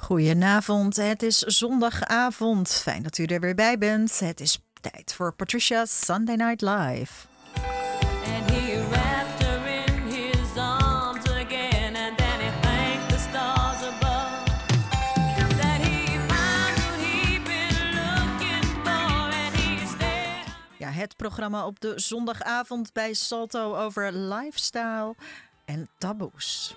Goedenavond, het is zondagavond. Fijn dat u er weer bij bent. Het is tijd voor Patricia's Sunday Night Live. And he wrapped her in his arms again, and then he thanked the stars above that he found who he'd been looking for, and he stayed. Ja, het programma op de zondagavond bij Salto over lifestyle en taboes.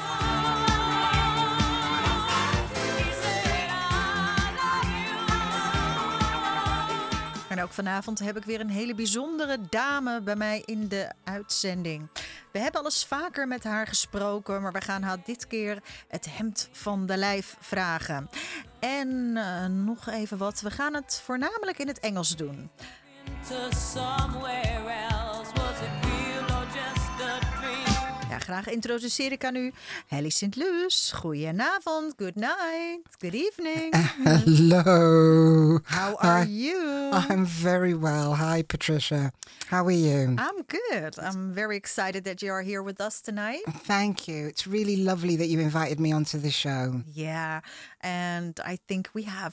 En ook vanavond heb ik weer een hele bijzondere dame bij mij in de uitzending. We hebben al eens vaker met haar gesproken, maar we gaan haar dit keer het hemd van de lijf vragen. En nog even wat, we gaan het voornamelijk in het Engels doen. To somewhere else, was it real or just a dream? Ja, graag introduceer ik aan u Helly St. Louis. Goedenavond, good night, good evening. Hello. How are you? I'm very well. Hi, Patricia. How are you? I'm good. I'm very excited that you are here with us tonight. Thank you. It's really lovely that you invited me onto the show. Yeah, and I think we have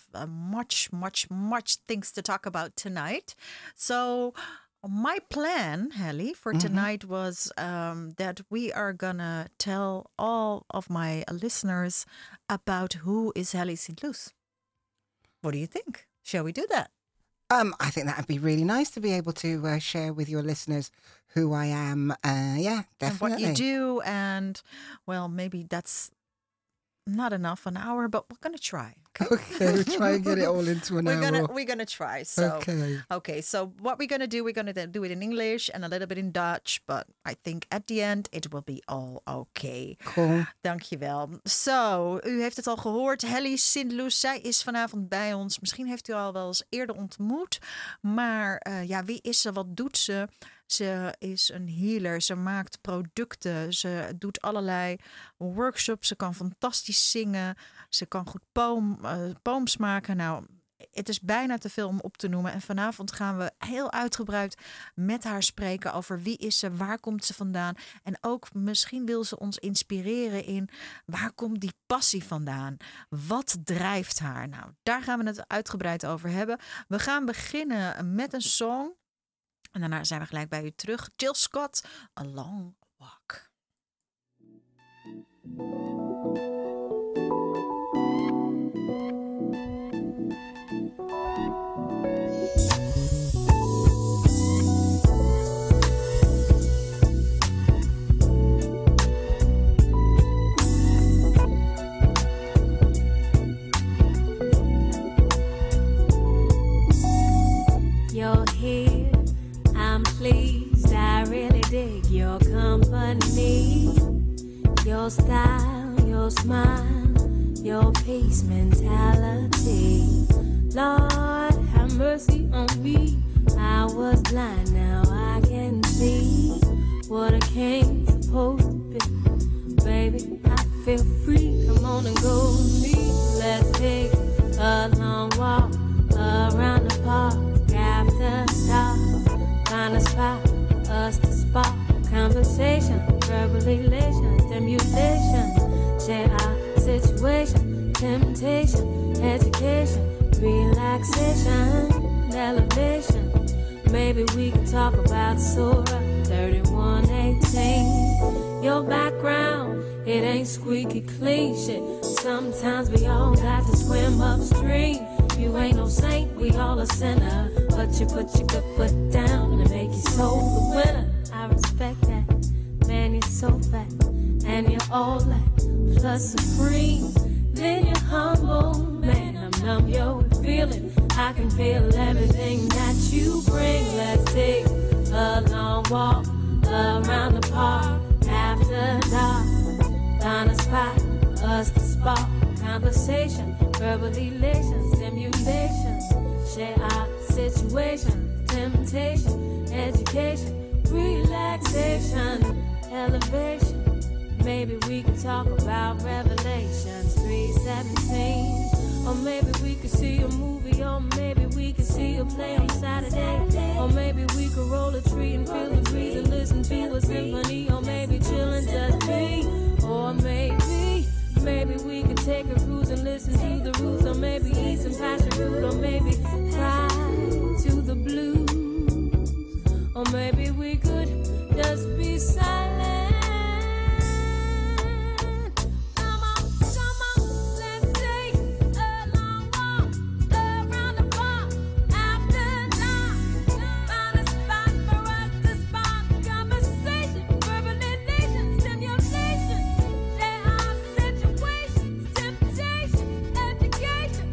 much things to talk about tonight. So my plan, Helly, for tonight was that we are gonna tell all of my listeners about who is Helly St. Louis. What do you think? Shall we do that? I think that would be really nice to be able to share with your listeners who I am. Yeah, definitely. And what you do, and well, maybe that's not enough an hour, but we're gonna try. Okay, we'll try and get it all into an hour. We're gonna try. So Okay. So what we're gonna do it in English and a little bit in Dutch, but I think at the end it will be all okay. Cool. Dankjewel. Zo, u heeft het al gehoord. Helly St. Louis, zij is vanavond bij ons. Misschien heeft u al wel eens eerder ontmoet, maar wie is ze? Wat doet ze? Ze is een healer, ze maakt producten, ze doet allerlei workshops, ze kan fantastisch zingen, ze kan goed poems maken. Nou, het is bijna te veel om op te noemen. En vanavond gaan we heel uitgebreid met haar spreken over wie is ze, waar komt ze vandaan. En ook misschien wil ze ons inspireren in waar komt die passie vandaan. Wat drijft haar? Nou, daar gaan we het uitgebreid over hebben. We gaan beginnen met een song. En daarna zijn we gelijk bij u terug. Jill Scott, A Long Walk. You're here, I'm pleased, I really dig your company. Your style, your smile, your peace mentality. Lord, have mercy on me. I was blind, now I can see what a king's supposed to be. Baby, I feel free, come on and go with me. Let's take a long walk around the park after dark. Find a spot for us to spark conversation, verbal elation, stimulation. Share our situation, temptation, education, relaxation, elevation. Maybe we could talk about Surah 31:18. Your background, it ain't squeaky clean shit. Sometimes we all got to swim upstream. You ain't no saint, we all a sinner. But you put your good foot down and make your soul the winner. I respect that. Man, you're so fat. And you're all that. Plus supreme. Then you're humble. Man, I'm numb, yo, feeling. I can feel everything that you bring. Let's take a long walk around the park after dark. Find a spot for us to spark conversation, verbal elation, stimulation. Share our situation, temptation, education, relaxation, elevation. Maybe we could talk about Revelations 3:17. Or maybe we could see a movie, or maybe we could see a play on Saturday. Or maybe we could roll a tree and feel the breeze and listen to a symphony. Or maybe chillin' just me. Or maybe we could take a cruise and listen listen to the roots, or maybe eat some passion fruit, or maybe cry to the blues, or maybe we could just be silent. Come on, let's take a long walk around the park after dark. Find a spot for us to spark conversation, verbalization, stimulation, share our situations, temptation, education,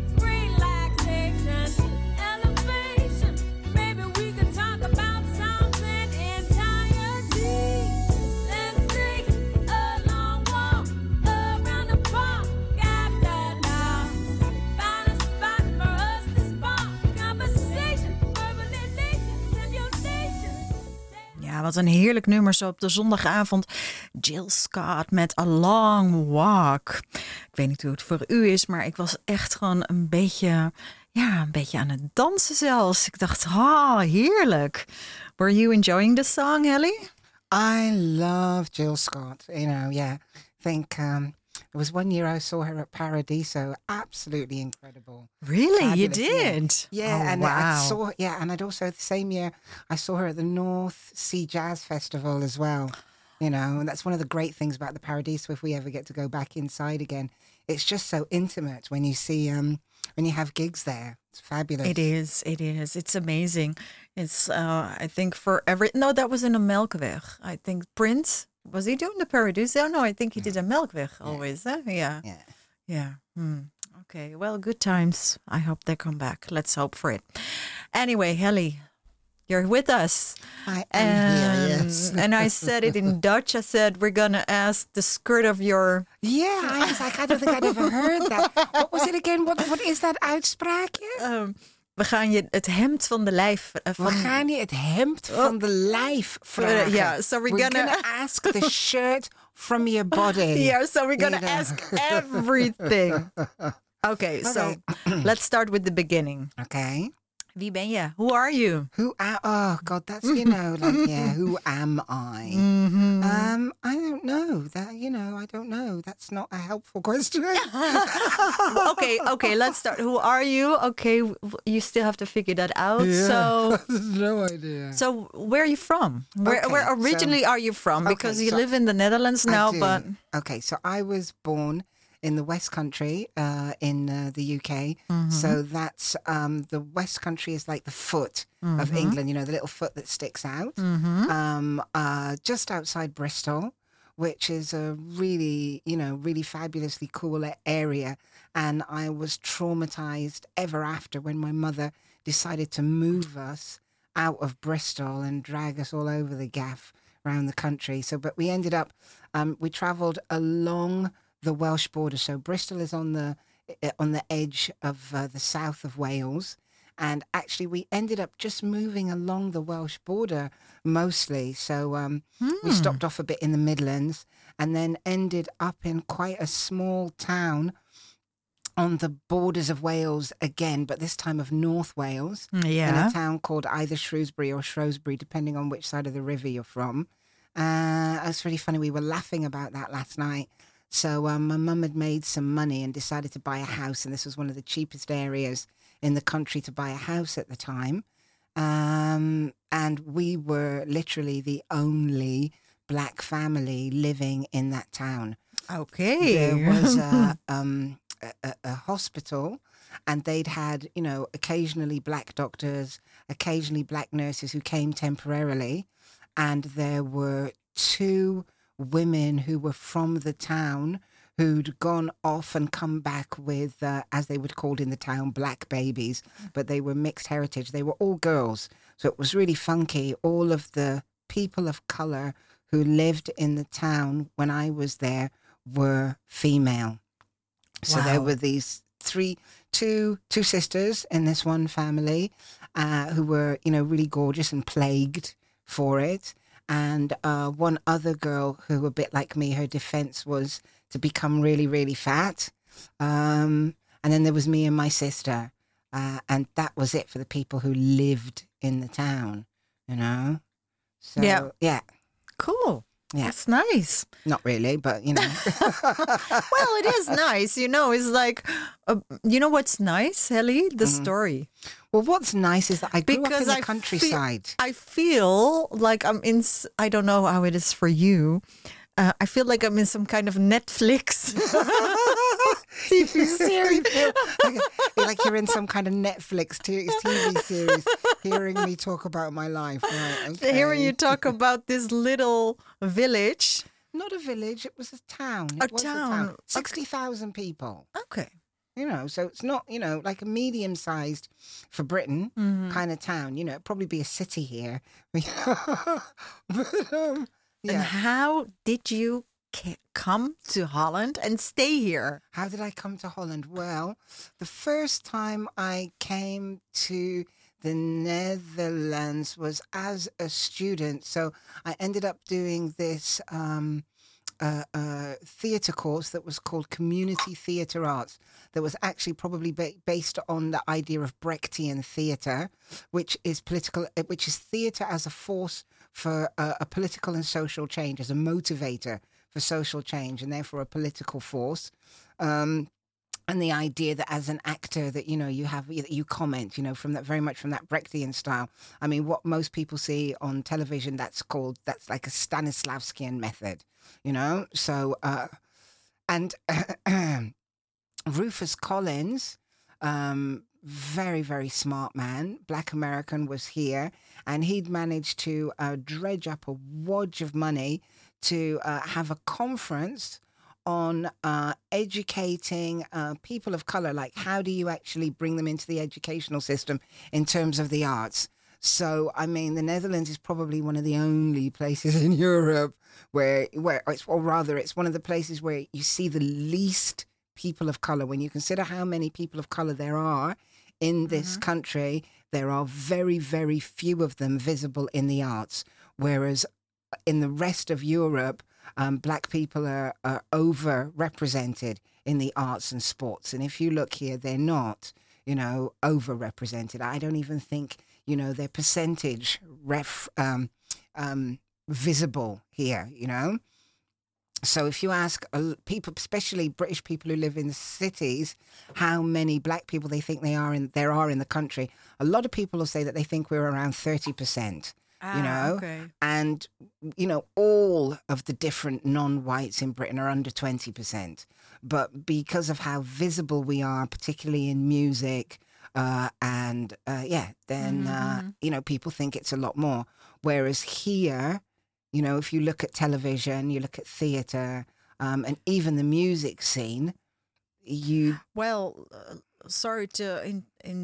relaxation, elevation. Maybe we could talk about something entirely. Let's take a long walk around the park after dark. Find a spot for us to spark conversation, verbalization, stimulation. Ja, wat een heerlijk nummer zo op de zondagavond. Jill Scott met A Long Walk. Ik weet niet hoe het voor u is, maar ik was echt gewoon een beetje aan het dansen zelfs. Ik dacht, heerlijk. Were you enjoying the song, Ellie? I love Jill Scott. You know, yeah. I think there was one year I saw her at Paradiso. Absolutely incredible. Really? You Fabulous, yeah. did? Yeah, Oh, and wow. and I'd also the same year I saw her at the North Sea Jazz Festival as well. You know, and that's one of the great things about the Paradiso. If we ever get to go back inside again, it's just so intimate when you see when you have gigs there. It's fabulous. It is. It's amazing. It's, I think that was in the Melkweg. I think Prince, was he doing the Paradiso? No, I think he did a Melkweg always. Huh? Yeah. Yeah. Okay. Well, good times. I hope they come back. Let's hope for it. Anyway, Helly, you're with us. I am here, yes. And I said it in Dutch. I said, we're going to ask the skirt of your... Yeah, I was like, I don't think I'd ever heard that. What was it again? What is that uitspraakje? We gaan je het hemd van de lijf... We gaan je het hemd van de lijf vragen. Yeah, so we're gonna ask the shirt from your body. Yeah, so we're gonna ask everything. Okay, so let's start with the beginning. Okay. Wie ben je? Who are you? Oh God, that's, you know, like, yeah, who am I? I don't know. I don't know. That's not a helpful question. Okay, let's start. Who are you? Okay, you still have to figure that out. Yeah, So, no idea. so where are you from? Where originally are you from? Because you live in the Netherlands now, but... Okay, so I was born in the West Country, in the UK. So that's the West Country is like the foot of England, you know, the little foot that sticks out. Just outside Bristol, which is a really, really fabulously cool area. And I was traumatized ever after when my mother decided to move us out of Bristol and drag us all over the gaff around the country. So, but we ended up, we traveled along the Welsh border. So Bristol is on the edge of the south of Wales, and actually we ended up just moving along the Welsh border mostly. So we stopped off a bit in the Midlands, and then ended up in quite a small town on the borders of Wales again, but this time of North Wales, in a town called either Shrewsbury or Shrewsbury, depending on which side of the river you're from. It's really funny. We were laughing about that last night. So my mum had made some money and decided to buy a house, and this was one of the cheapest areas in the country to buy a house at the time. And we were literally the only black family living in that town. Okay. There was a hospital, and they'd had, occasionally black doctors, occasionally black nurses who came temporarily, and there were 2 women who were from the town who'd gone off and come back with, as they would call it in the town, black babies, but they were mixed heritage. They were all girls. So it was really funky. All of the people of color who lived in the town when I was there were female. So there were these two sisters in this one family who were, really gorgeous and plagued for it. And one other girl who, a bit like me, her defense was to become really, really fat. And then there was me and my sister. And that was it for the people who lived in the town, So, yeah. Cool. Yeah. That's nice. Not really, but you know. Well, it is nice. It's like, you know what's nice, Helly? The story. Well, what's nice is that I grew up in Because the countryside. I feel like I'm in, I don't know how it is for you. I feel like I'm in some kind of Netflix TV series. like you're in some kind of Netflix TV series, hearing me talk about my life. Right, okay. Hearing you talk about this little village. Not a village, it was a town. A It was town. Okay. 60,000 people. Okay. So it's not, like a medium-sized, for Britain, Mm-hmm. kind of town. It'd probably be a city here. But, And yeah. how did you come to Holland and stay here? How did I come to Holland? Well, the first time I came to the Netherlands was as a student. So I ended up doing this theatre course that was called Community Theatre Arts, that was actually probably based on the idea of Brechtian theatre, which is theatre as a force for a political and social change, as a motivator for social change, and therefore a political force. And the idea that as an actor that, you comment, from that, very much from that Brechtian style. I mean, what most people see on television, that's like a Stanislavskian method, So, and Rufus Collins, very, very smart man, Black American, was here, and he'd managed to dredge up a wodge of money to have a conference on educating people of color, like how do you actually bring them into the educational system in terms of the arts. So, I mean, the Netherlands is probably one of the only places in Europe where it's one of the places where you see the least people of color. When you consider how many people of color there are in this country, there are very, very few of them visible in the arts. Whereas in the rest of Europe, Black people are overrepresented in the arts and sports. And if you look here, they're not, overrepresented. I don't even think, their percentage visible here, So if you ask people, especially British people who live in the cities, how many Black people they think there are in the country, a lot of people will say that they think we're around 30%. Okay. And, all of the different non-whites in Britain are under 20%. But because of how visible we are, particularly in music, people think it's a lot more. Whereas here, if you look at television, you look at theatre, and even the music scene, Well, sorry to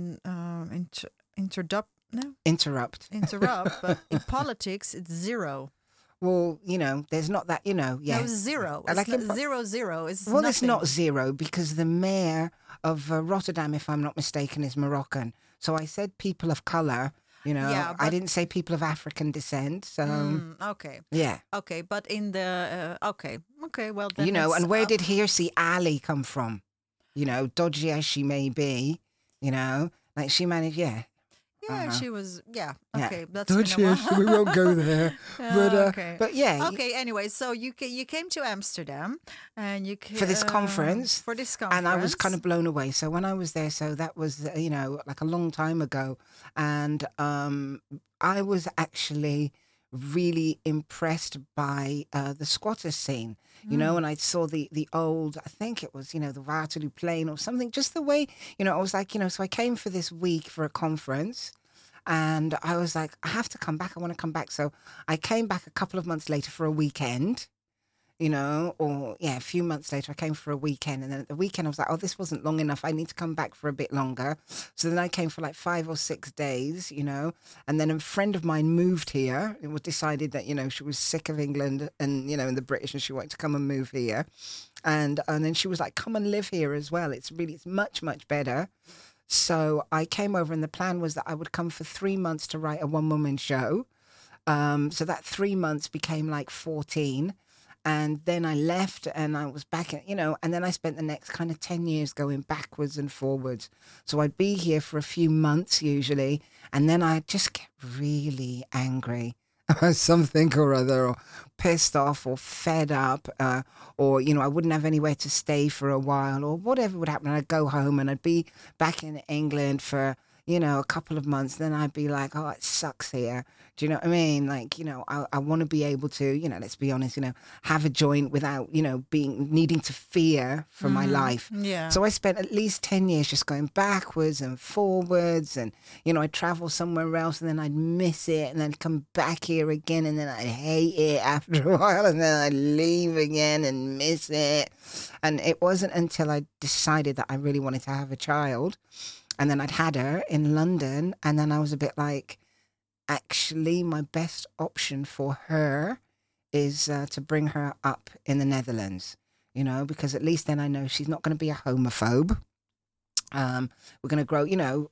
interrupt, but in politics, it's zero. Well, there's not that, No, zero. It's Like not, in- 0. It's Well, nothing. it's not zero because the mayor of Rotterdam, if I'm not mistaken, is Moroccan. So I said people of color, Yeah, I but- didn't say people of African descent. So, Okay. yeah. Okay, but in the okay, well then And where up. did Hearsey Ali come from? Dodgy as she may be, like she managed, yeah. Yeah, she was. Yeah. Yeah. Okay, that's Dodgy, been a while. we won't go there. Okay. But yeah, Okay. Anyway, so you came to Amsterdam, and you For this conference, For this conference, and I was kind of blown away. So when I was there, so that was, like a long time ago. And I was actually really impressed by the squatter scene, and I saw the old, I think it was, the Waterloo Plain or something, just the way, I was like, so I came for this week for a conference. And I was like, I have to come back. I want to come back. So I came back a couple of months later for a weekend, a few months later, I came for a weekend. And then at the weekend, I was like, oh, this wasn't long enough. I need to come back for a bit longer. So then I came for like 5 or 6 days, and then a friend of mine moved here. It was decided that, she was sick of England and, and the British, and she wanted to come and move here. And then she was like, come and live here as well. It's much, much better. So I came over, and the plan was that I would come for 3 months to write a one-woman show. So that 3 months became like 14. And then I left, and I was back, and then I spent the next kind of 10 years going backwards and forwards. So I'd be here for a few months usually, and then I'd just get really angry something or other, or pissed off or fed up, or, I wouldn't have anywhere to stay for a while, or whatever would happen. I'd go home and I'd be back in England for, a couple of months. Then I'd be like, oh, it sucks here. Do you know what I mean? Like, I want to be able to, let's be honest, have a joint without, needing to fear for my life. Yeah. So I spent at least 10 years just going backwards and forwards, and, I'd travel somewhere else and then I'd miss it and then come back here again and then I'd hate it after a while and then I'd leave again and miss it. And it wasn't until I decided that I really wanted to have a child, and then I'd had her in London, and then I was a bit like, actually, my best option for her is to bring her up in the Netherlands, because at least then I know she's not going to be a homophobe. We're going to grow,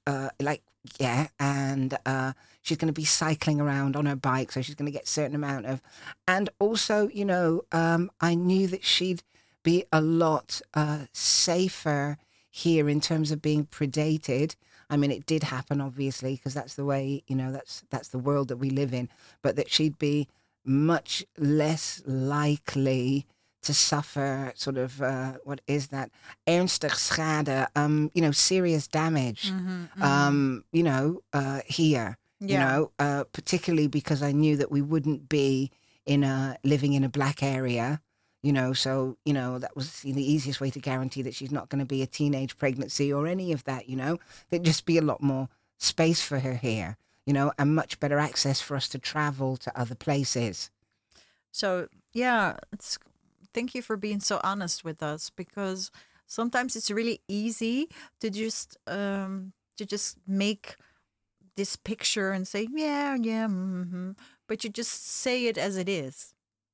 and she's going to be cycling around on her bike, so she's going to get a certain amount of, and also, I knew that she'd be a lot safer here in terms of being predated. I mean, it did happen, obviously, because that's the way, that's the world that we live in, but that she'd be much less likely to suffer sort of, what is that? Ernstig schade, serious damage, here, particularly because I knew that we wouldn't be living in a black area. So, that was the easiest way to guarantee that she's not going to be a teenage pregnancy or any of that, There'd just be a lot more space for her here, and much better access for us to travel to other places. So, yeah, thank you for being so honest with us, because sometimes it's really easy to just make this picture and say, but you just say it as it is.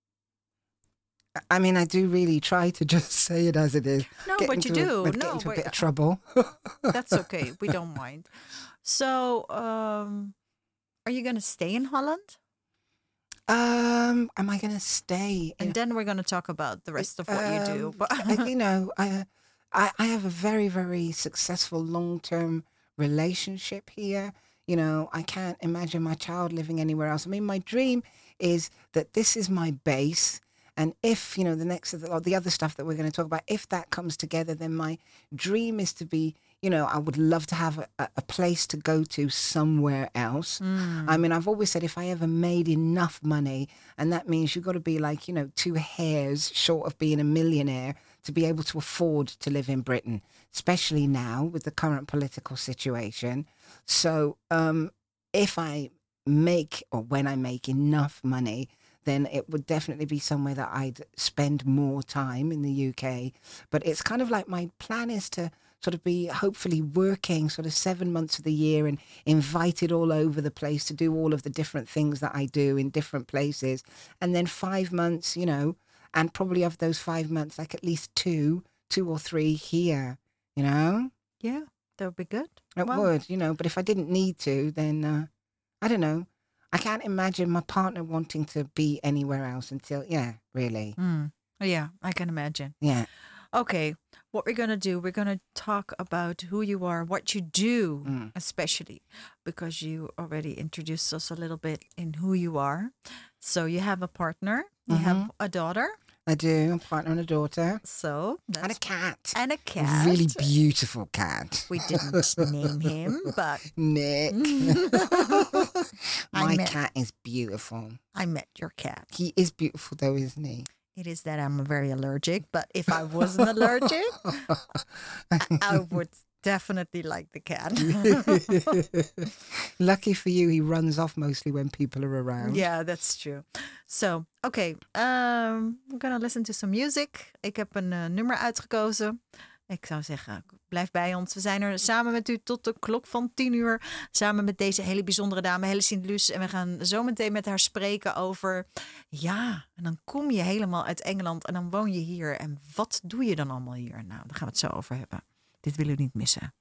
I mean, I do really try to just say it as it is. No, but you do. Get into a bit of trouble. That's okay. We don't mind. So, are you going to stay in Holland? Am I going to stay? And then we're going to talk about the rest of what you do. But I have a very, very successful long-term relationship here. I can't imagine my child living anywhere else. I mean, my dream is that this is my base. And if, the other stuff that we're going to talk about, if that comes together, then my dream is to be, I would love to have a place to go to somewhere else. I mean, I've always said if I ever made enough money, and that means you've got to be like, 2 hairs short of being a millionaire to be able to afford to live in Britain, especially now with the current political situation. So if I make, or when I make enough money, then it would definitely be somewhere that I'd spend more time in the UK. But it's kind of like my plan is to sort of be hopefully working sort of 7 months of the year and invited all over the place to do all of the different things that I do in different places. And then 5 months, and probably of those 5 months, like at least two or three here, Yeah, that would be good. It would, but if I didn't need to, then I don't know. I can't imagine my partner wanting to be anywhere else until, really. Yeah, I can imagine. Yeah. Okay, what we're going to do, we're going to talk about who you are, what you do, especially because you already introduced us a little bit in who you are. So you have a partner, you have a daughter. I do, a partner and a daughter. So and a cat. And a cat. A really beautiful cat. We didn't name him, but... Nick. My cat is beautiful. I met your cat. He is beautiful though, isn't he? It is that I'm very allergic, but if I wasn't allergic, I would definitely like the cat. Lucky for you, he runs off mostly when people are around. Yeah, that's true. So, okay, we're gonna listen to some music. Ik heb een nummer uitgekozen. Ik zou zeggen, blijf bij ons. We zijn er samen met u tot de klok van 10:00. Samen met deze hele bijzondere dame, Helle Sint-Luce. En we gaan zo meteen met haar spreken over... Ja, en dan kom je helemaal uit Engeland en dan woon je hier. En wat doe je dan allemaal hier? Nou, daar gaan we het zo over hebben. Dit willen we niet missen.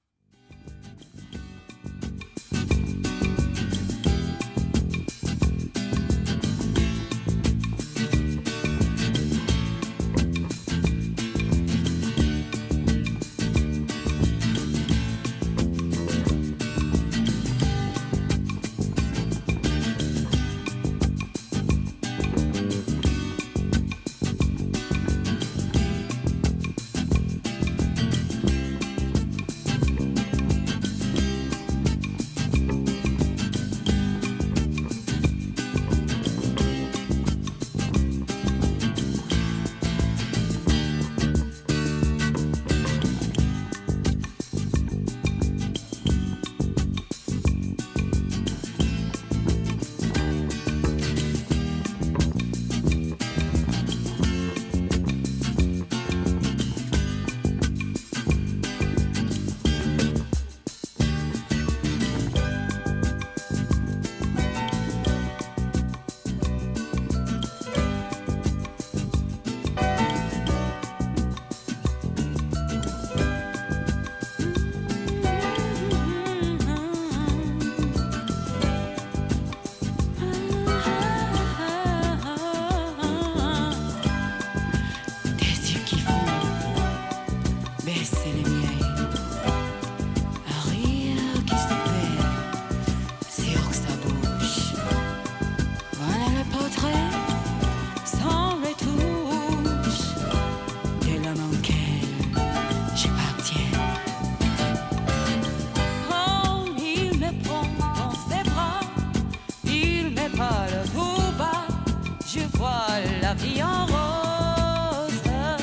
la vie en rose.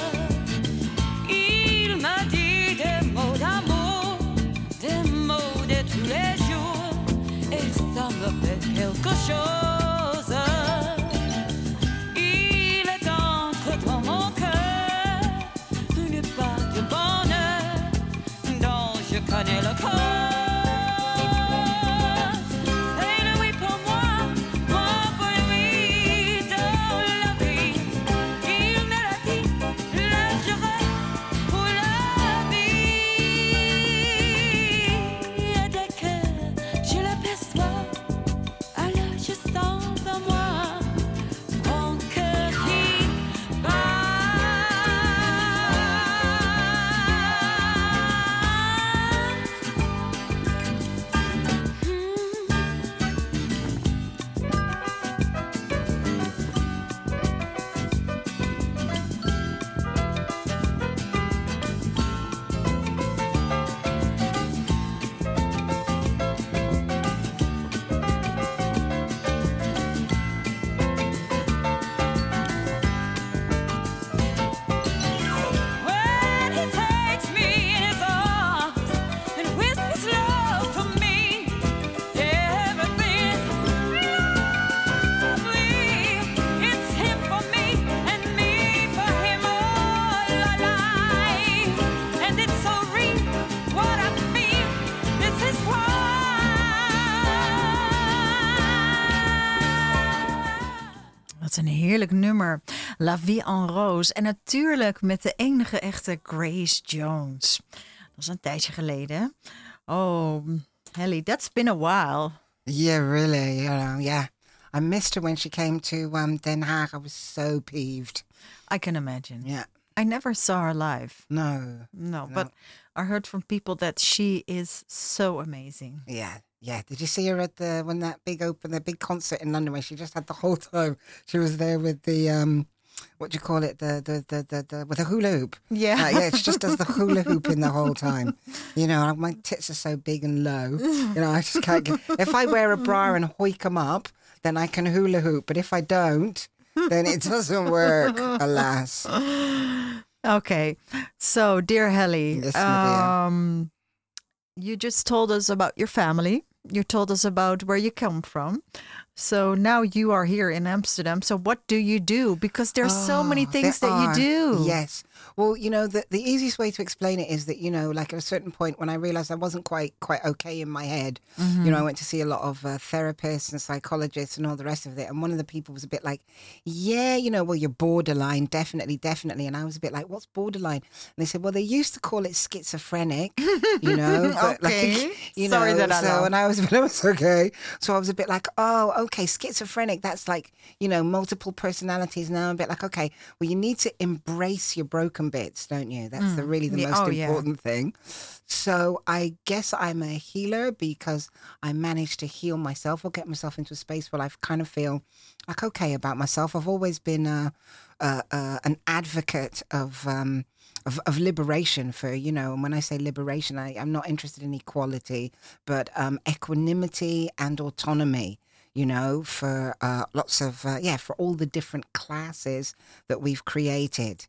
Il m'a dit des mots d'amour, des mots de tous les jours, et ça me fait quelque chose. Il est entre dans mon cœur une part de bonheur dont je connais le cœur. Wat een heerlijk nummer. La Vie en Rose. En natuurlijk met de enige echte Grace Jones. Dat is een tijdje geleden. Oh, Helly, that's been a while. Yeah, really. Yeah. I missed her when she came to Den Haag. I was so peeved. I can imagine. Yeah. I never saw her live. No. But I heard from people that she is so amazing. Yeah. Did you see her at the big concert in London where she just had the whole time? She was there with the what do you call it? The with a hula hoop. Yeah. Yeah. She just does the hula hoop in the whole time. You know, my tits are so big and low. You know, I just can't get. If I wear a bra and hoik them up, then I can hula hoop. But if I don't, then it doesn't work. Alas. Okay. So, dear Helly, Yes, my dear. You just told us about your family. You told us about where you come from. So now you are here in Amsterdam. So what do you do? Because there's so many things that you do. Yes. Well, you know, the easiest way to explain it is that, you know, like at a certain point when I realized I wasn't quite okay in my head, you know, I went to see a lot of therapists and psychologists and all the rest of it. And one of the people was a bit like, yeah, you know, well, you're borderline, definitely. And I was a bit like, what's borderline? And they said, well, they used to call it schizophrenic, you know. But Okay. like, you Sorry know, that I know. And I was okay. So I was a bit like, oh, okay, schizophrenic, that's like, you know, multiple personalities. Now I'm a bit like, okay, well, you need to embrace your broken bits, don't you? That's really the most important thing. So I guess I'm a healer because I managed to heal myself or get myself into a space where I kind of feel like okay about myself. I've always been an advocate of liberation for, you know, and when I say liberation, I'm not interested in equality, but equanimity and autonomy. You know, for lots of, for all the different classes that we've created.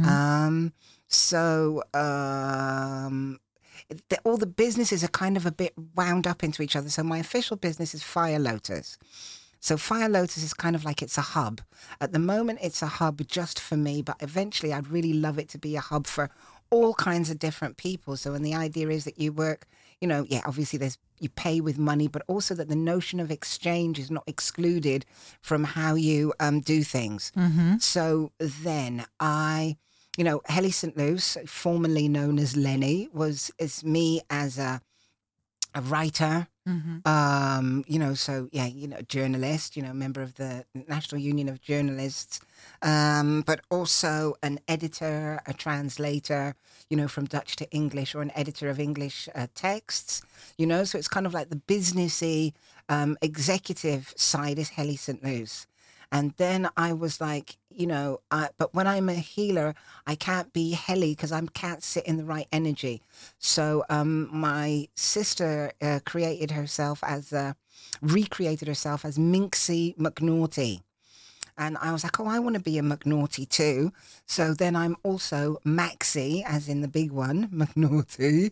All the businesses are kind of a bit wound up into each other. So my official business is Fire Lotus. So Fire Lotus is kind of like it's a hub. At the moment, it's a hub just for me, but eventually I'd really love it to be a hub for all kinds of different people. So, and the idea is that you work, you know, obviously you pay with money, but also that the notion of exchange is not excluded from how you do things. So then you know, Helly St. Luce, formerly known as Lenny, is me as a writer, you know, so you know, journalist, you know, member of the National Union of Journalists, but also an editor, a translator, you know, from Dutch to English, or an editor of English texts, you know, so it's kind of like the businessy executive side is Helly St. Luce. And then I was like, you know, but when I'm a healer, I can't be Helly because I can't sit in the right energy. So my sister recreated herself as Minxie McNaughty. And I was like, oh, I want to be a McNaughty too. So then I'm also Maxie, as in the big one, McNaughty.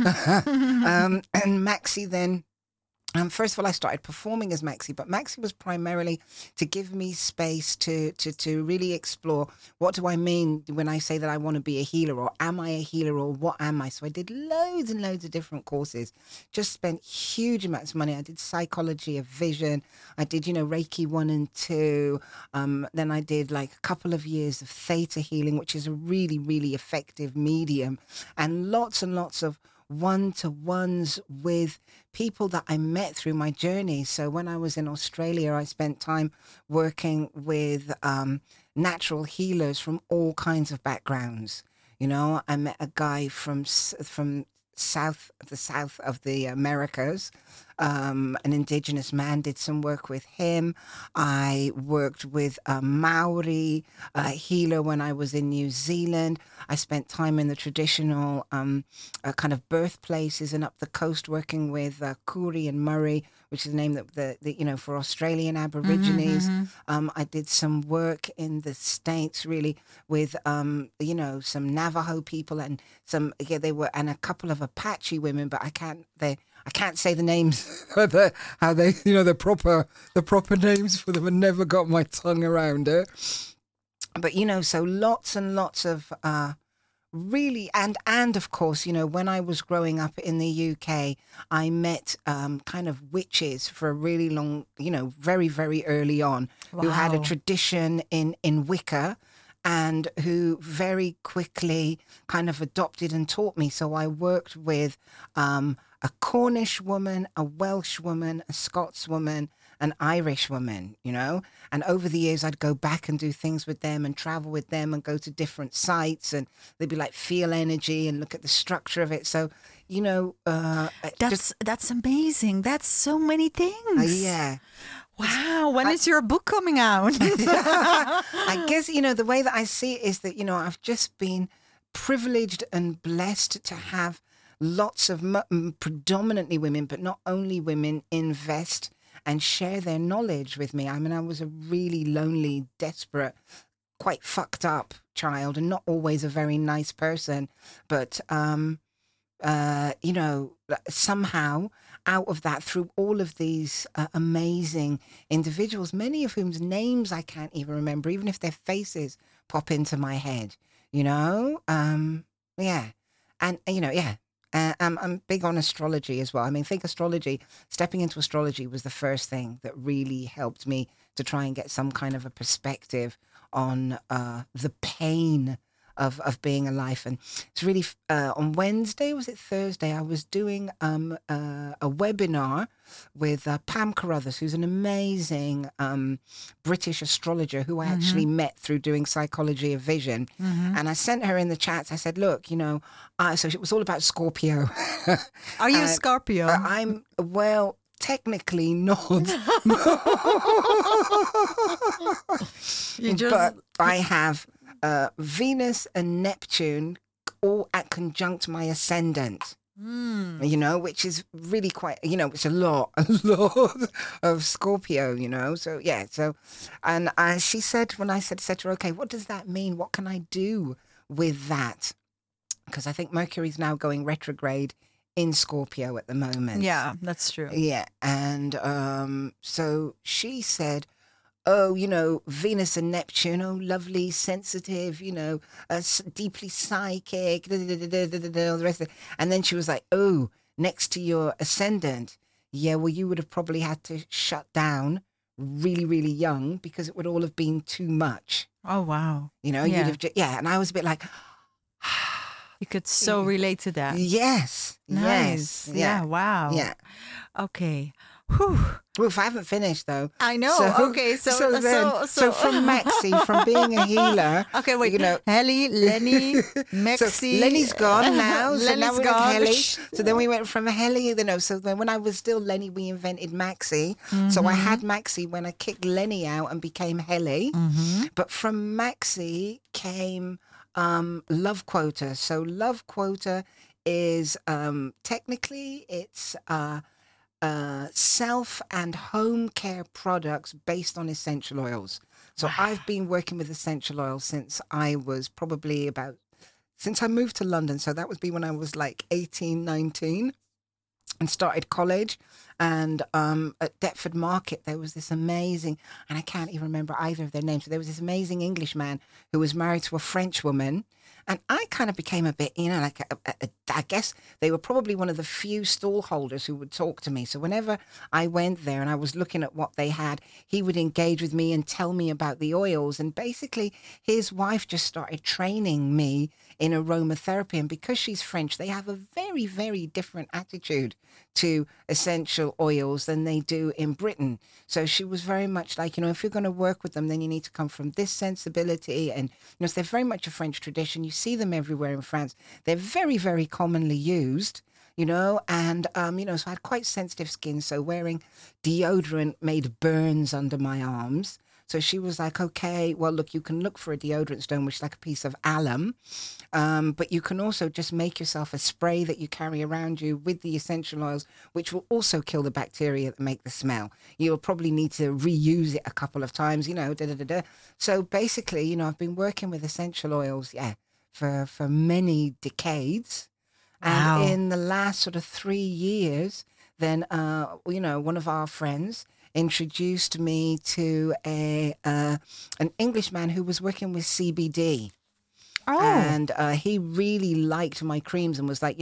And Maxie then, first of all, I started performing as Maxie, but Maxie was primarily to give me space to really explore what do I mean when I say that I want to be a healer, or am I a healer, or what am I? So I did loads and loads of different courses, just spent huge amounts of money. I did psychology of vision. I did, Reiki 1 and 2. Then I did like a couple of years of theta healing, which is a really, really effective medium, and lots of one-to-ones with people that I met through my journey. So when I was in Australia, I spent time working with natural healers from all kinds of backgrounds. I met a guy from the south of the Americas, an indigenous man, did some work with him. I worked with a Maori healer when I was in New Zealand. I spent time in the traditional kind of birthplaces and up the coast working with Koori and Murray, which is the name that for Australian Aborigines. I did some work in the States really with some Navajo people and and a couple of Apache women, but I can't say the names, the proper names for them. I never got my tongue around it. But so lots and lots of really, and of course, when I was growing up in the UK, I met kind of witches for a really long, very, very early on, who had a tradition in Wicca, and who very quickly kind of adopted and taught me. So I worked with a Cornish woman, a Welsh woman, a Scots woman, an Irish woman, and over the years I'd go back and do things with them and travel with them and go to different sites, and they'd be like, feel energy and look at the structure of it. So, that's amazing. That's so many things. Yeah. Wow. When is your book coming out? I guess, the way that I see it is that, I've just been privileged and blessed to have lots of predominantly women, but not only women, invest and share their knowledge with me. I mean, I was a really lonely, desperate, quite fucked up child, and not always a very nice person. But, somehow out of that, through all of these amazing individuals, many of whose names I can't even remember, even if their faces pop into my head, yeah. And, I'm big on astrology as well. I mean, stepping into astrology was the first thing that really helped me to try and get some kind of a perspective on the pain of being alive. And it's really, on Wednesday, was it Thursday, I was doing a webinar with Pam Carruthers, who's an amazing British astrologer who I actually met through doing psychology of vision. And I sent her in the chats. I said, look, so it was all about Scorpio. Are you a Scorpio? I'm, well, technically not. But I have Venus and Neptune all at conjunct my ascendant. Which is really quite, it's a lot of Scorpio, so yeah. So, and she said, when I said to her, okay, what does that mean? What can I do with that? Because I think Mercury's now going retrograde in Scorpio at the moment. Yeah, that's true. Yeah. And so she said, oh, Venus and Neptune, oh, lovely, sensitive, deeply psychic, all the rest of it. And then she was like, oh, next to your ascendant, yeah, well, you would have probably had to shut down really, really young because it would all have been too much. Oh, wow. You'd have and I was a bit like... You could so relate to that. Yes. Nice. Yes. Yeah, wow. Yeah. Okay. Whew. Well, I haven't finished though. I know. Okay, so from Maxie, from being a healer. Okay, wait. Helly, Lenny, Maxie. So Lenny's gone now. So now we've got Helly. So then we went from Helly, so then when I was still Lenny, we invented Maxie. So I had Maxie when I kicked Lenny out and became Helly. But from Maxie came Love Quota. So Love Quota is technically it's self and home care products based on essential oils. So I've been working with essential oils since I was probably since I moved to London. So that would be when I was like 18, 19 and started college. And at Deptford Market, there was this amazing, and I can't even remember either of their names, but there was this amazing Englishman who was married to a French woman. And I kind of became a bit, like, I guess they were probably one of the few stall holders who would talk to me. So whenever I went there and I was looking at what they had, he would engage with me and tell me about the oils. And basically, his wife just started training me in aromatherapy. And because she's French, they have a very, very different attitude to essential oils than they do in Britain. So she was very much like, if you're going to work with them, then you need to come from this sensibility. And, so they're very much a French tradition. You see them everywhere in France. They're very, very commonly used, and, so I had quite sensitive skin. So wearing deodorant made burns under my arms. So she was like, okay, well, look, you can look for a deodorant stone, which is like a piece of alum. But you can also just make yourself a spray that you carry around you with the essential oils, which will also kill the bacteria that make the smell. You'll probably need to reuse it a couple of times, So basically, I've been working with essential oils, for many decades. Wow. And in the last sort of 3 years, then, one of our friends introduced me to an Englishman who was working with CBD. Oh. And he really liked my creams and was like,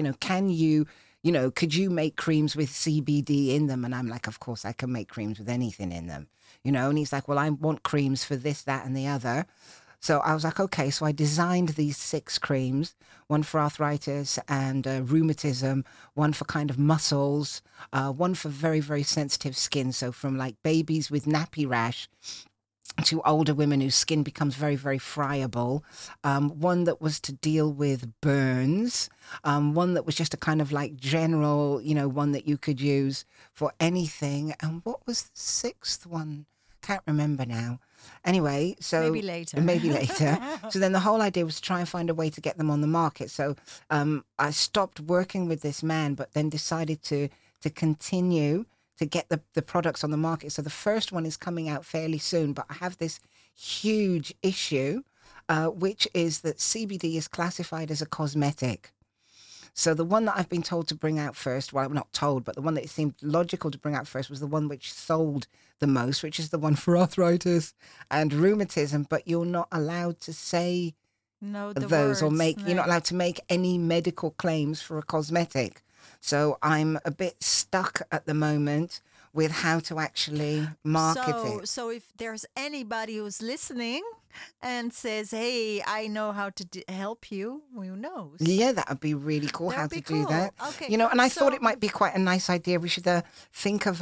could you make creams with CBD in them? And I'm like, of course I can make creams with anything in them, and he's like, well, I want creams for this, that, and the other. So I was like, okay, so I designed these 6 creams, one for arthritis and rheumatism, one for kind of muscles, one for very, very sensitive skin. So from like babies with nappy rash to older women whose skin becomes very, very friable, one that was to deal with burns, one that was just a kind of like general, one that you could use for anything. And what was the 6th one? Can't remember now. Anyway, so Maybe later. So then the whole idea was to try and find a way to get them on the market. So I stopped working with this man, but then decided to continue to get the products on the market. So the first one is coming out fairly soon, but I have this huge issue, which is that CBD is classified as a cosmetic. So the one that I've been told to bring out first, well, I'm not told, but the one that it seemed logical to bring out first was the one which sold the most, which is the one for arthritis and rheumatism. But you're not allowed to say those or make, you're not allowed to make any medical claims for a cosmetic. So I'm a bit stuck at the moment with how to actually market it. So if there's anybody who's listening and says, hey, I know how to help you, who knows? Yeah, that would be really cool. That'd how be to do cool. that. Okay. And I thought it might be quite a nice idea. We should think of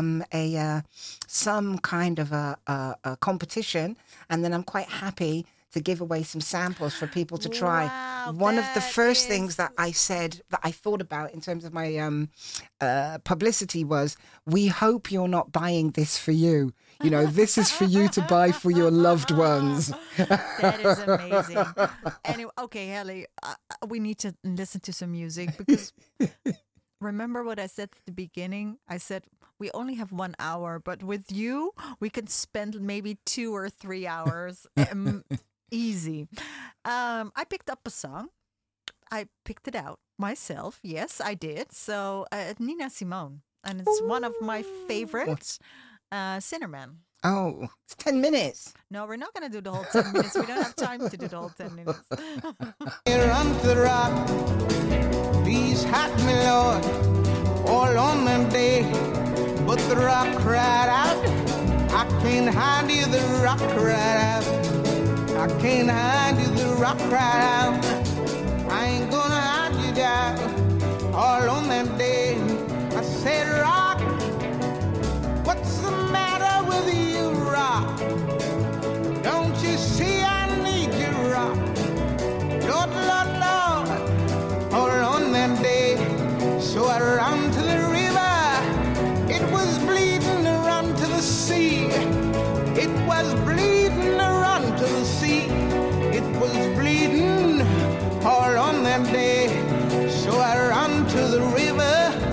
some kind of a competition, and then I'm quite happy to give away some samples for people to try. Wow, One of the that first is- things that I said, that I thought about in terms of my publicity was, we hope you're not buying this for you. This is for you to buy for your loved ones. That is amazing. Anyway, okay, Helly, we need to listen to some music because remember what I said at the beginning? I said we only have 1 hour, but with you, we can spend maybe 2 or 3 hours. Easy. I picked up a song. I picked it out myself. Yes, I did. So Nina Simone. And it's one of my favorites. Cinnamon. Oh, it's 10 minutes. No, we're not going to do the whole 10 minutes. We don't have time to do the whole 10 minutes. Run to the rock, please help me, Lord, all on the day. But the rock cried out, I can't hide you, the rock cried out. I can't hide you, the rock cried out. I ain't gonna hide you down, all on that day. I said, rock, what's the matter with you, rock? Don't you see I need you, rock? Lord, Lord, Lord, all on that day. So I ran to the river, it was bleeding to run to the sea. It was bleeding to run to the sea. It was bleeding all on that day. So I ran to the river,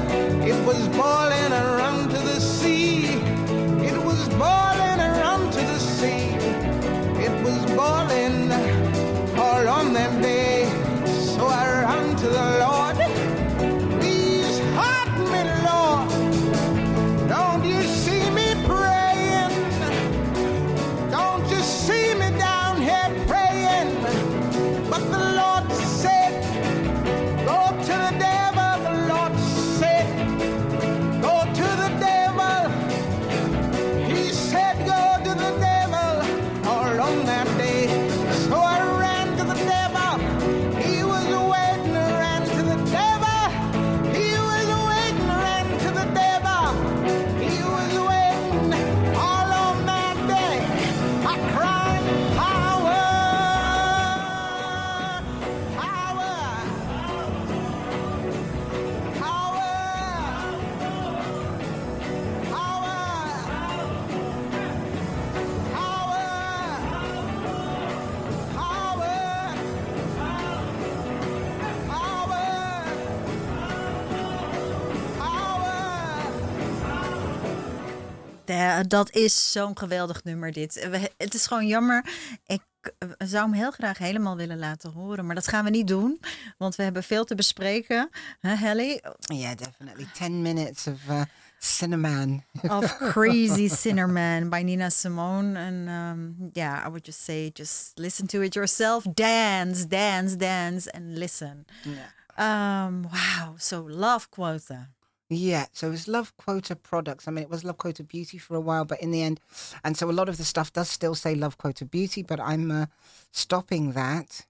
Dat is zo'n geweldig nummer dit. Het is gewoon jammer. Ik zou hem heel graag helemaal willen laten horen. Maar dat gaan we niet doen. Want we hebben veel te bespreken. Huh, Helly? Yeah, definitely. 10 minutes of Cinnamon. Of Crazy Sinnerman by Nina Simone. And yeah, I would just say, just listen to it yourself. Dance, dance, dance, and listen. Yeah. Wow. So Love Quota. Yeah, so it was Love Quota Products. I mean, it was Love Quota Beauty for a while, but in the end, and so a lot of the stuff does still say Love Quota Beauty, but I'm stopping that.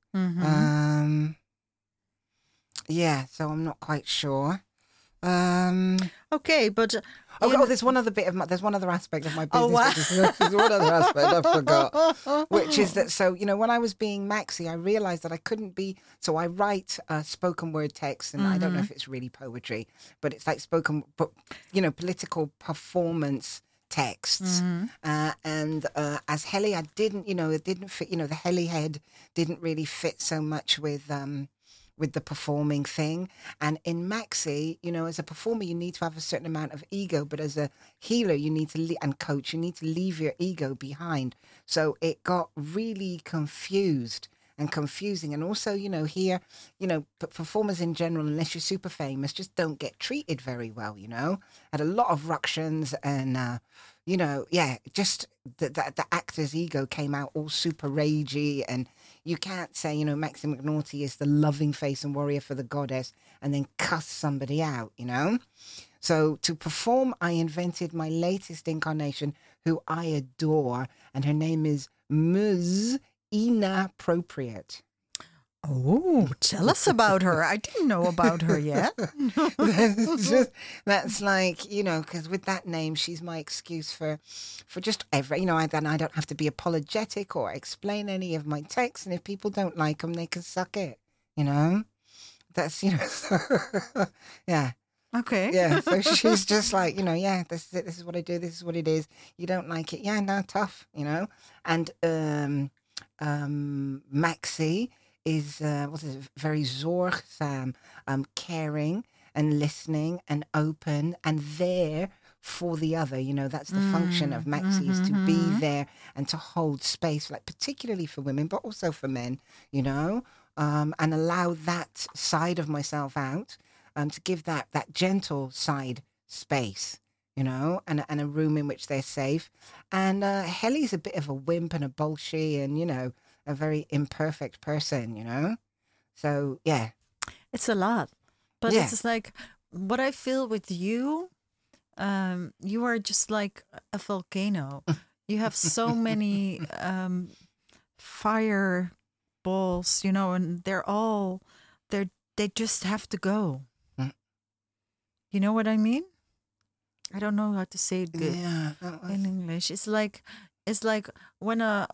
Yeah, so I'm not quite sure. Okay, but there's one other there's one other aspect of my business. Oh, wow. There's one other aspect I forgot, which is that, so, when I was being Maxi, I realized that I couldn't be, so I write spoken word text, and I don't know if it's really poetry, but it's like political performance texts. And as Helly, I didn't, it didn't fit, the Helly head didn't really fit so much with the performing thing. And in Maxi, as a performer, you need to have a certain amount of ego, but as a healer, you need to and coach, you need to leave your ego behind. So it got really confused and confusing. And also, here, performers in general, unless you're super famous, just don't get treated very well, Had a lot of ructions and, just the actor's ego came out all super ragey, and you can't say, Maxi McNaughty is the loving face and warrior for the goddess and then cuss somebody out, So to perform, I invented my latest incarnation, who I adore, and her name is Ms. Inappropriate. Oh, tell us about her. I didn't know about her yet. That's like, because with that name, she's my excuse for just then I don't have to be apologetic or explain any of my texts. And if people don't like them, they can suck it, That's, yeah. Okay. Yeah, so she's just like, this is it, this is what I do, this is what it is. You don't like it? Yeah, no, tough, And Maxi is very zorgzaam, caring and listening and open and there for the other. That's the function of Maxi, is to be there and to hold space, like particularly for women, but also for men, and allow that side of myself out, to give that gentle side space, and a room in which they're safe. And Helly's a bit of a wimp and a bolshy and, a very imperfect person, So, yeah. It's a lot. But Yeah. it's like, what I feel with you, you are just like a volcano. You have so many fire balls, and they just have to go. You know what I mean? I don't know how to say it good in English. It's like when a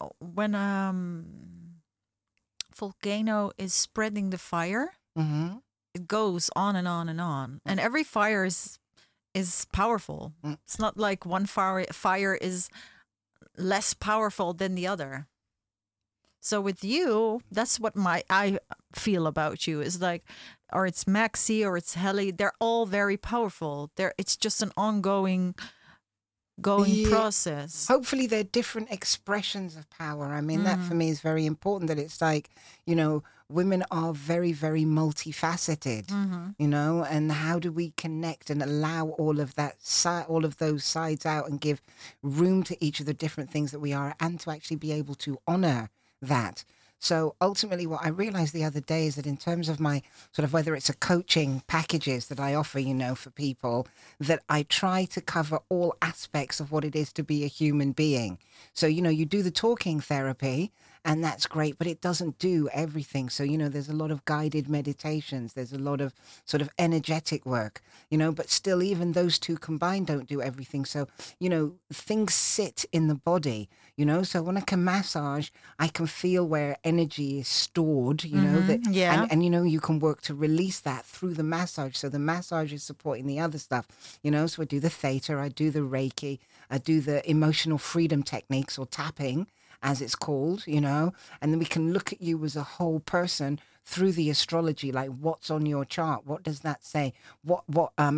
volcano is spreading the fire, it goes on and on and on. And every fire is powerful. It's not like one fire is less powerful than the other. So with you, that's what I feel about you. Is like, or it's Maxi or it's Helly. They're all very powerful. It's just an ongoing process. Hopefully they're different expressions of power. I mean, that for me is very important, that it's like, women are very, very multifaceted, and how do we connect and allow all of those sides out and give room to each of the different things that we are, and to actually be able to honor that. So ultimately what I realized the other day is that in terms of my sort of, whether it's a coaching packages that I offer, for people, that I try to cover all aspects of what it is to be a human being. So, you do the talking therapy and that's great, but it doesn't do everything. So, there's a lot of guided meditations. There's a lot of sort of energetic work, but still even those two combined don't do everything. So, things sit in the body, so when I can massage, I can feel where energy is stored, and you can work to release that through the massage. So the massage is supporting the other stuff, so I do the theta, I do the Reiki, I do the emotional freedom techniques, or tapping, as it's called, and then we can look at you as a whole person through the astrology, like what's on your chart, what does that say, what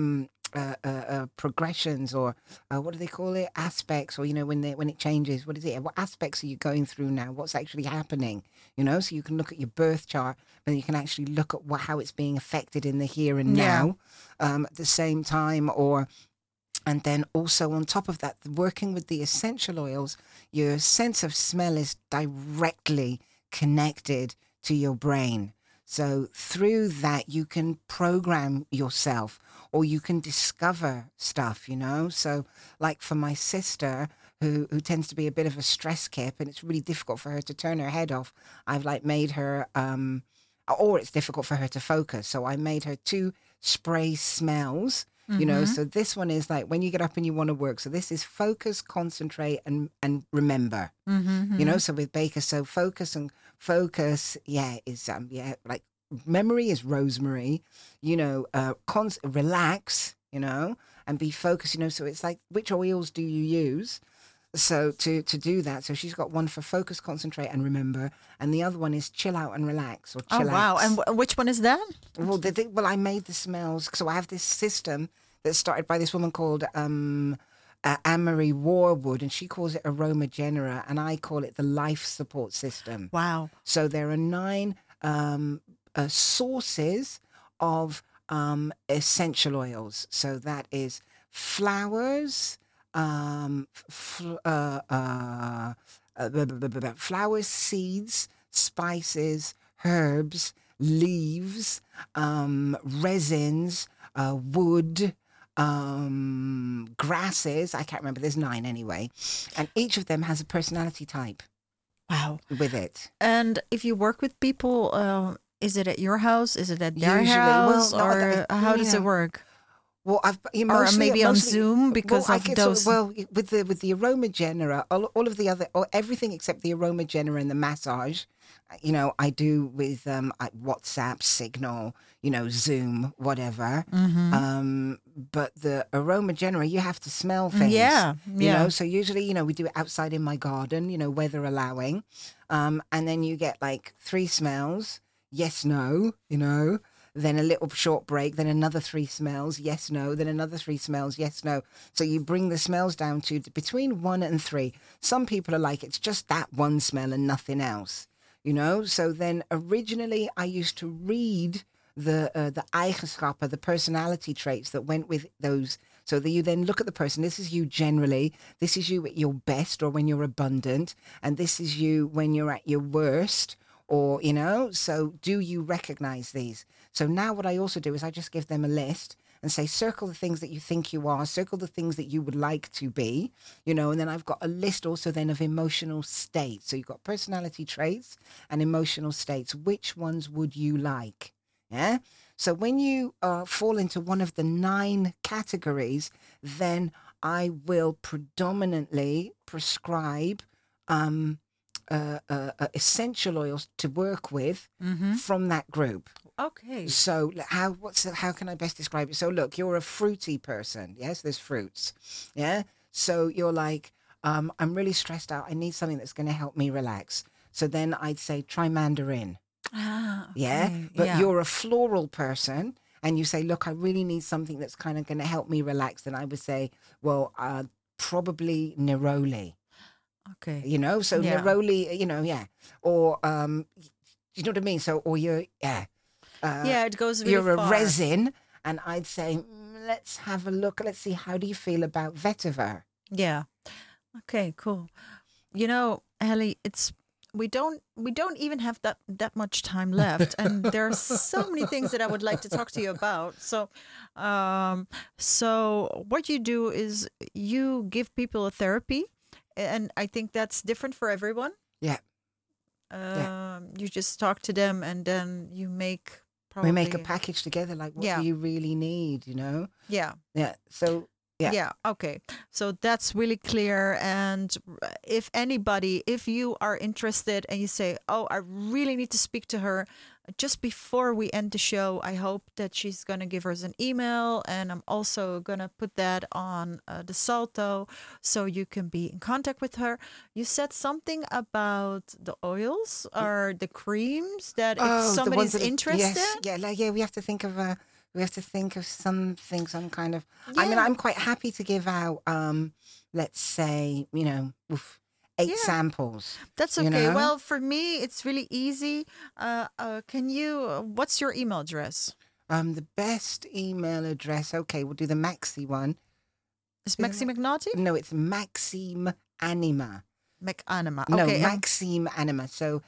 progressions, or what do they call it? Aspects, or when it changes. What is it? What aspects are you going through now? What's actually happening? So you can look at your birth chart, but you can actually look at how it's being affected in the here and now at the same time, and then also on top of that, working with the essential oils, your sense of smell is directly connected to your brain. So through that, you can program yourself, or you can discover stuff, So like for my sister, who tends to be a bit of a stress kip, and it's really difficult for her to turn her head off, I've made her, or it's difficult for her to focus. So I made her 2 spray smells. So this one is like when you get up and you want to work. So this is focus, concentrate, and remember. So with Baker, so focus, is like memory is rosemary. Relax. And be focused. So it's like, which oils do you use? So to do that, so she's got one for focus, concentrate, and remember, and the other one is chill out and relax, or chill out. Oh wow! And which one is that? Well, I made the smells. So I have this system that's started by this woman called Anne-Marie Warwood, and she calls it Aroma Genera, and I call it the Life Support System. Wow! So there are 9 sources of essential oils. So that is flowers. Flowers, seeds, spices, herbs, leaves, resins, wood, grasses. I can't remember. There's 9 anyway, and each of them has a personality type. Wow! With it. And if you work with people, is it at your house? Is it at their Usually, house? well, or how does it work? Well, or maybe on Zoom because of those. With the Aroma Genera, all of the other, everything except the Aroma Genera and the massage, I do with WhatsApp, Signal, Zoom, whatever. But the Aroma Genera, you have to smell things. Yeah. So usually, we do it outside in my garden, weather allowing, and then you get like 3 smells. Yes, no, then a little short break, then another 3 smells, yes, no, then another 3 smells, yes, no. So you bring the smells down to between 1 and 3. Some people are like, it's just that one smell and nothing else, So then originally I used to read the eigenschappen, the personality traits that went with those. So that you then look at the person. This is you generally. This is you at your best or when you're abundant. And this is you when you're at your worst. Or, so do you recognize these? So now what I also do is I just give them a list and say, circle the things that you think you are, circle the things that you would like to be, and then I've got a list also then of emotional states. So you've got personality traits and emotional states. Which ones would you like? Yeah. So when you fall into one of the 9 categories, then I will predominantly prescribe essential oils to work with from that group. Okay. So how can I best describe it? So look, you're a fruity person. Yes, there's fruits. Yeah. So you're like, I'm really stressed out. I need something that's going to help me relax. So then I'd say try mandarin. Ah. Okay. Yeah. But you're a floral person and you say, look, I really need something that's kind of going to help me relax. Then I would say, well, probably neroli. Okay. So neroli, or you know what I mean. So or you're it goes really you're far. a resin, and I'd say let's have a look. Let's see, how do you feel about vetiver? Yeah. Okay. Cool. Ellie, we don't even have that much time left, and there are so many things that I would like to talk to you about. So, so what you do is you give people a therapy. And I think that's different for everyone. Yeah. You just talk to them and then you make We make a package together, like what do you really need, Yeah. Yeah. So, yeah. Yeah. Okay. So that's really clear. And if you are interested and you say, oh, I really need to speak to her, just before we end the show, I hope that she's going to give us an email. And I'm also going to put that on the Salto so you can be in contact with her. You said something about the oils or the creams that if somebody's interested. Yes, we have to think of We have to think of something, some kind of. I mean, I'm quite happy to give out, let's say, 8 samples. That's you okay. know? Well, for me, it's really easy. What's your email address? The best email address. Okay, we'll do the Maxi one. Is Maxime McNaughty? No, it's Maxime Anima. McAnima. No, Okay. Maxime Anima. So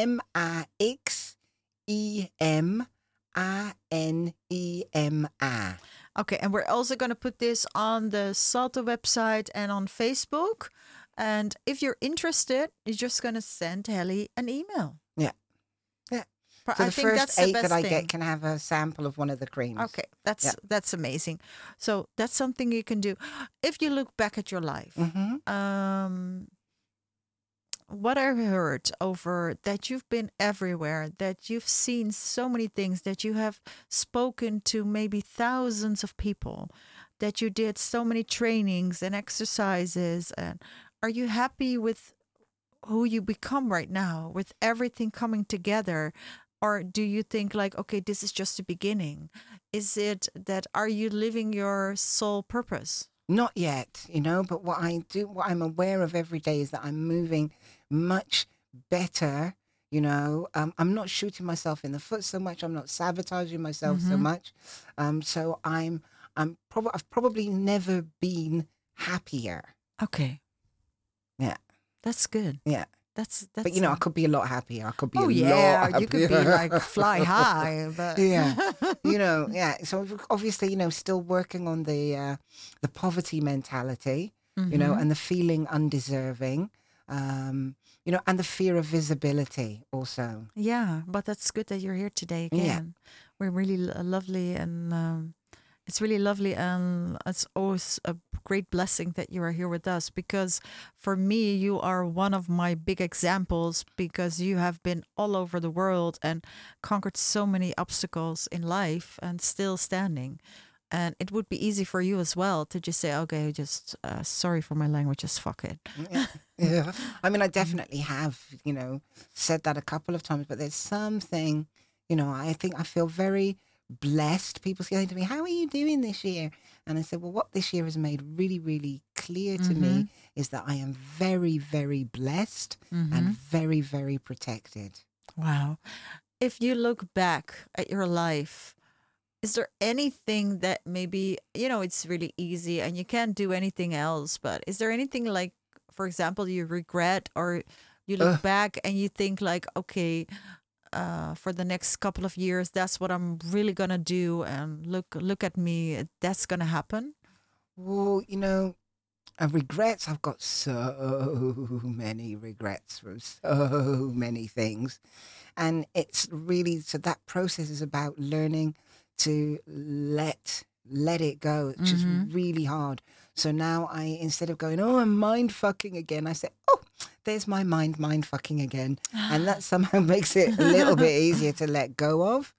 MAXEMANEMA. Okay, and we're also going to put this on the Salto website and on Facebook. And if you're interested, you're just going to send Helly an email. Yeah. So I the think first that's the 8 best that I thing. get can have a sample of one of the creams. Okay, that's amazing. So that's something you can do. If you look back at your life, what I heard over that you've been everywhere, that you've seen so many things, that you have spoken to maybe thousands of people, that you did so many trainings and exercises. And are you happy with who you become right now, with everything coming together? Or do you think like, okay, this is just the beginning? Is it that, are you living your soul purpose? Not yet, but what I'm aware of every day is that I'm moving much better, I'm not shooting myself in the foot so much. I'm not sabotaging myself so much. So I've probably never been happier. Okay. Yeah. That's good. Yeah. That's But I could be a lot happier. I could be a lot you could be like fly high, but yeah. So obviously, still working on the poverty mentality, and the feeling undeserving, and the fear of visibility also. Yeah, but that's good that you're here today again. Yeah. We're really lovely, and it's really lovely, and it's always a great blessing that you are here with us, because for me, you are one of my big examples, because you have been all over the world and conquered so many obstacles in life and still standing. And it would be easy for you as well to just say, okay, just sorry for my language, just fuck it. Yeah. I mean, I definitely have, said that a couple of times, but there's something, I think I feel very blessed. People saying to me, how are you doing this year? And I said, well, what this year has made really, really clear to me is that I am very, very blessed and very, very protected. Wow. If you look back at your life, is there anything that maybe, it's really easy and you can't do anything else, but is there anything like, for example, you regret, or you look back and you think like, okay, for the next couple of years, that's what I'm really going to do, and look at me, that's going to happen? Well, regrets, I've got so many regrets from so many things. And it's really, so that process is about learning to let it go, which is really hard. So now instead of going, oh, I'm mind fucking again, I say, oh, there's my mind fucking again. And that somehow makes it a little bit easier to let go of.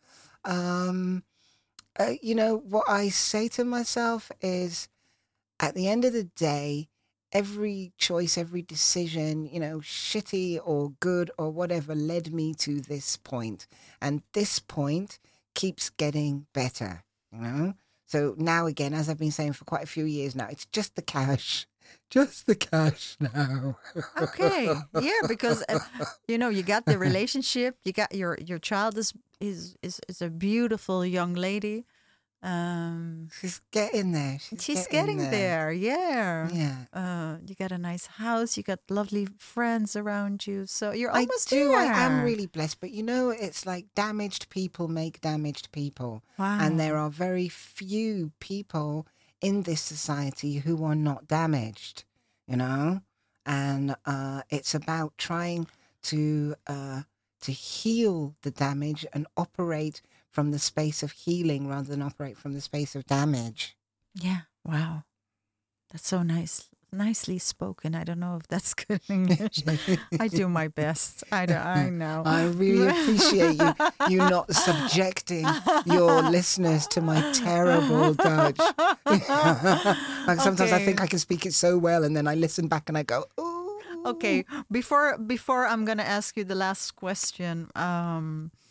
What I say to myself is, at the end of the day, every choice, every decision, shitty or good or whatever, led me to this point. And this point keeps getting better, So now again, as I've been saying for quite a few years now, it's just the cash. Just the cash now. Okay. Yeah, because you got the relationship, you got your child is a beautiful young lady. She's getting there. She's getting there. Yeah. Yeah. You got a nice house. You got lovely friends around you. So you're almost there. there. I am really blessed. But it's like damaged people make damaged people. Wow. And there are very few people in this society who are not damaged, And it's about trying to heal the damage and operate from the space of healing rather than operate from the space of damage. Yeah. Wow. That's so nice. Nicely spoken. I don't know if that's good English. I do my best. I know. I really appreciate you not subjecting your listeners to my terrible Dutch. Like sometimes I think I can speak it so well, and then I listen back and I go, ooh. Okay. Before I'm gonna ask you the last question,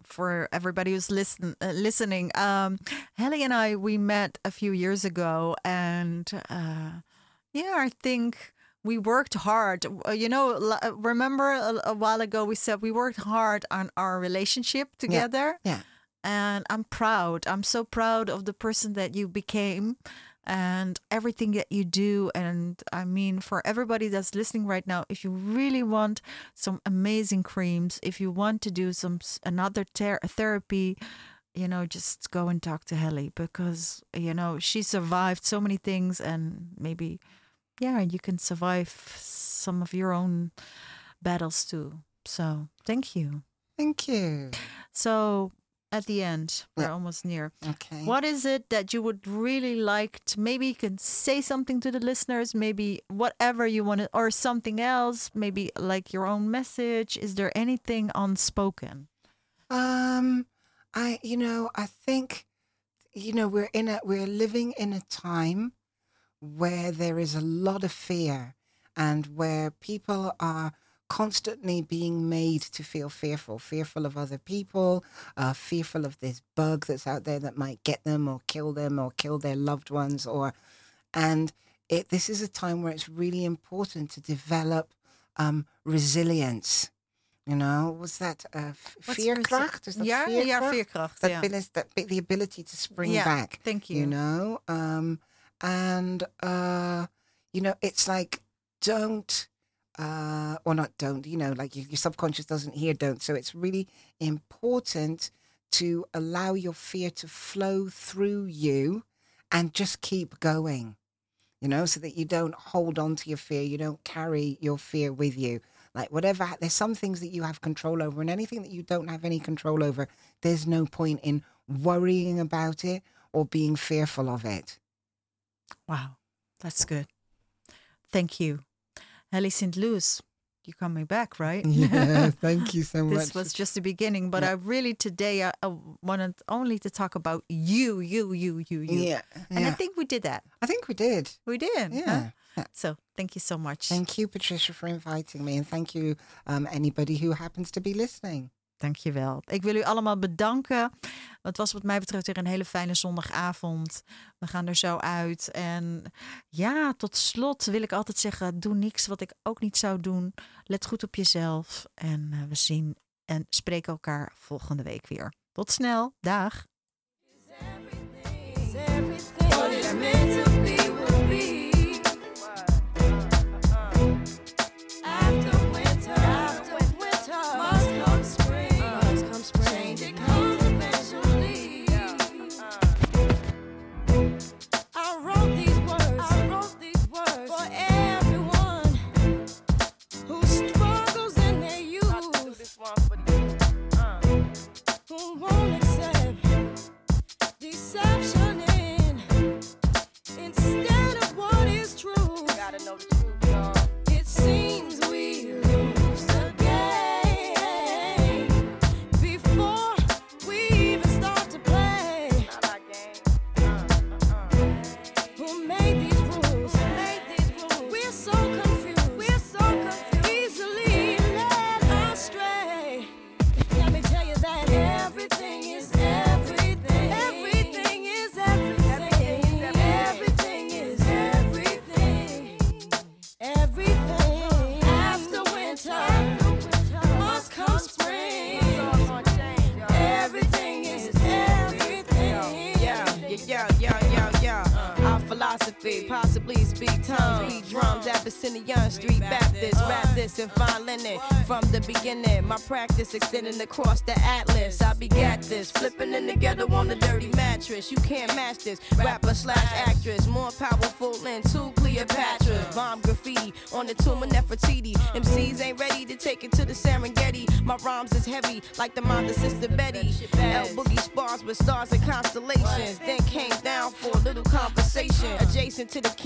for everybody who's listening. Helly and we met a few years ago, and I think we worked hard. Remember a while ago we said we worked hard on our relationship together. Yeah. And I'm proud. I'm so proud of the person that you became and everything that you do. And I mean, for everybody that's listening right now, if you really want some amazing creams, if you want to do another therapy, just go and talk to Helly, because, she survived so many things, and maybe, you can survive some of your own battles too. So thank you. Thank you. So at the end, we're almost near. Okay. What is it that you would really like to, maybe you can say something to the listeners, maybe whatever you want to, or something else, maybe like your own message. Is there anything unspoken? I think, we're living in a time where there is a lot of fear, and where people are constantly being made to feel fearful of other people, fearful of this bug that's out there that might get them or kill their loved ones, this is a time where it's really important to develop resilience. Was that veerkracht? Is that veerkracht? Veerkracht. That the ability to spring back. Thank you. It's like don't. Or not don't, like your subconscious doesn't hear don't. So it's really important to allow your fear to flow through you and just keep going, so that you don't hold on to your fear. You don't carry your fear with you. Like there's some things that you have control over, and anything that you don't have any control over, there's no point in worrying about it or being fearful of it. Wow, that's good. Thank you. Helly St. Louis, you're coming back, right? Yeah, thank you so much. This was just the beginning, but I really today I wanted only to talk about you. Yeah. And I think we did that. I think we did. We did. Yeah. Huh? So thank you so much. Thank you, Patricia, for inviting me. And thank you, anybody who happens to be listening. Dankjewel. Ik wil u allemaal bedanken. Het was wat mij betreft weer een hele fijne zondagavond. We gaan er zo uit. En tot slot wil ik altijd zeggen, doe niks wat ik ook niet zou doen. Let goed op jezelf. En we zien en spreken elkaar volgende week weer. Tot snel. Dag. Who won't accept deception instead of what is true? Gotta know the truth, y'all. It seems we lose the game before we even start to play. Not our game. Who made these rules? We're so confused. Easily led astray. Let me tell you that everything is everything. Everything is everything. Everything is everything. Everything. After winter must come spring. Everything is everything. Yeah. Our philosophy, possibly speak tongues, beat drums at Abyssinian Street Baptist. Rap this and fine linen from the beginning. My practice extending across the atlas. I begat this, flipping in together on the dirty mattress. You can't match this. Rapper / actress, more powerful than two Cleopatras. Bomb graffiti on the tomb of Nefertiti. MCs ain't ready to take it to the Serengeti. My rhymes is heavy like the mind of Sister Betty. L Boogie spars with stars and constellations. Then came down for a little conversation adjacent to the